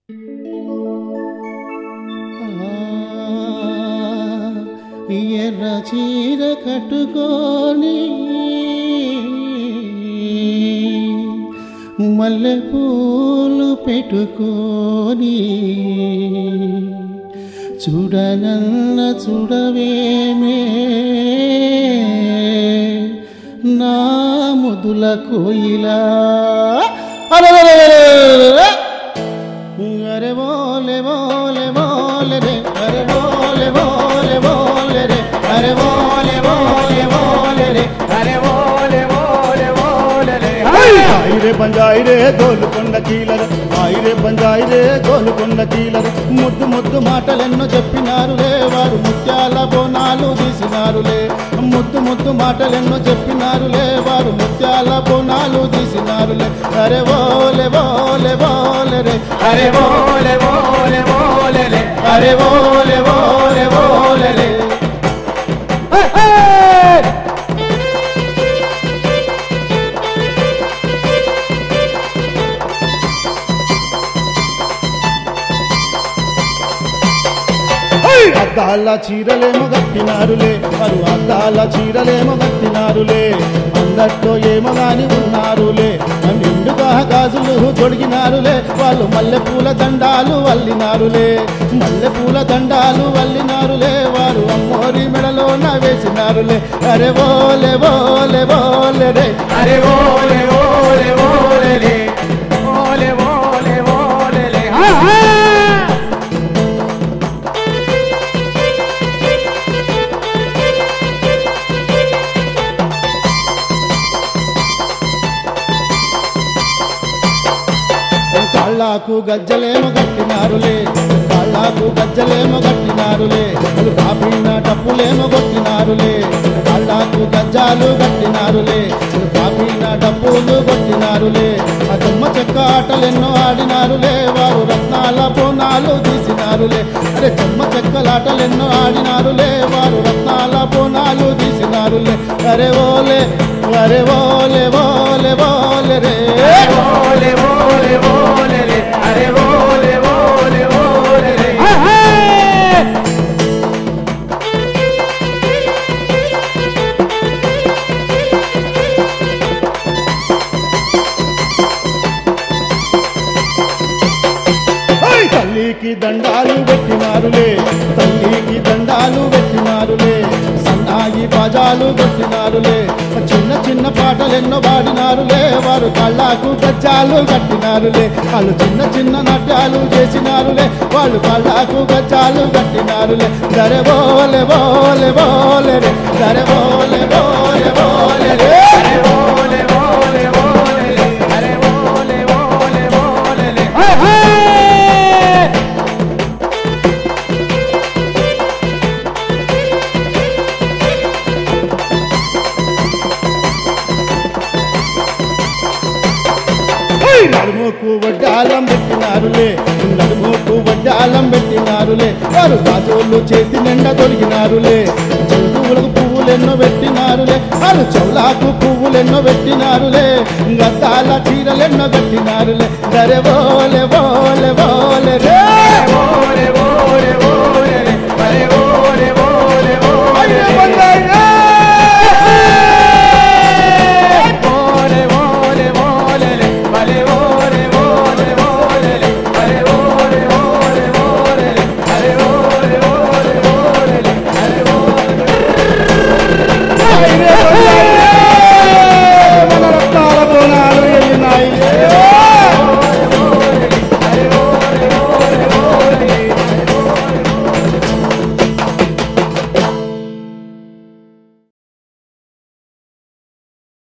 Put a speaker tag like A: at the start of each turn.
A: ఎర్ర చీర కట్టుకొని మల్లె పూలు పెట్టుకొని చూడనన్న చూడవేమే నా ముదుల కోయిలా అరే బోలే బోలే బోలే రే అరే బోలే బోలే బోలే రే అరే బోలే బోలే బోలే రే అరే బోలే బోలే బోలే రే
B: ఆయిరే బంజాయిరే గోలుకొండ కీలరు ఆయిరే బంజాయిరే గోలుకొండ కీలరు ముద్దు ముద్దు మాటలెన్నో చెప్పినారులే వారు ముత్యాల బోనాలు తీసినారులే ముద్దు ముద్దు మాటలెన్నో చెప్పినారులే వారు ముత్యాల బోనాలు తీసినారులే అరే బోలే బోలే బోలే రే
A: అరే బోలే బోలే బోలే రే అరే బోలే బోలే బోలే రే
B: అద్దాల చీరలేమో కట్టినారులే వారు అద్దాల చీరలేమో కట్టినారులే అందరితో ఏమో గాని ఉన్నారులే నిండుగా గాజులు తొడిగినారులే వాళ్ళు మల్లెపూల దండాలు వల్లినారులే మల్లెపూల దండాలు వల్లినారులే వారు అమ్మోరి మెడలోన వేసినారులే అరే బోలే బోలే బోలే రే
A: అరే బోలే బోలే బోలే రే బోలే బోలే బోలే రే
B: కాళ్ళకు గజ్జలేమో కట్టినారులే కాళ్ళకు గజ్జలేమో కట్టినారులే వాళ్ళు కాపిన డప్పులేమో కొట్టినారులే కాళ్ళకు గజ్జాలు కట్టినారులే వాళ్ళు కాపిన డప్పులు కొట్టినారులే ఆ చెమ్మ చెక్క ఆటలెన్నో ఆడినారులే వారు రత్నాల బోనాలు తీసినారులే అరే చెమ్మ చెక్కలాటలెన్నో ఆడినారులే వారు రత్నాల బోనాలు తీసినారులే అరే ఓలే అరే ఓలే ఓలే ఓలే రే
A: బోలే బోలే బోలే రే అరే బోలే బోలే బోలే రే
B: తల్లికి దండాలు పెట్టినారులే తల్లికి దండాలు పెట్టినారులే సన్నాయి బాజాలు కొట్టినారులే చిన్న చిన్న పాటలెన్నో పాడినారులే వారు కళ్ళకు గజ్జాలు కట్టినారులే వాళ్ళు చిన్న చిన్న నాట్యాలు చేసినారులే వాళ్ళు కళ్ళకు గజ్జాలు కట్టినారులే దరే బోలే బోలే బోలే రే దరే బోలే బోలే బోలే రే
A: అరే బోలే బోలే బోలే రే అరే బోలే బోలే బోలే రే
B: నడుముకు వడ్డాలం పెట్టినారులే నడుముకు వడ్డాలం పెట్టినారులే వారు గాజోళ్ళు చేతి నిండా తొలగినారులే జంతువులకు పువ్వులెన్నో పెట్టినారులే వారు చౌలాకు పువ్వులెన్నో పెట్టినారులే గద్దాల చీరలెన్నో కట్టినారులే దరే బోలే బోలే బోలే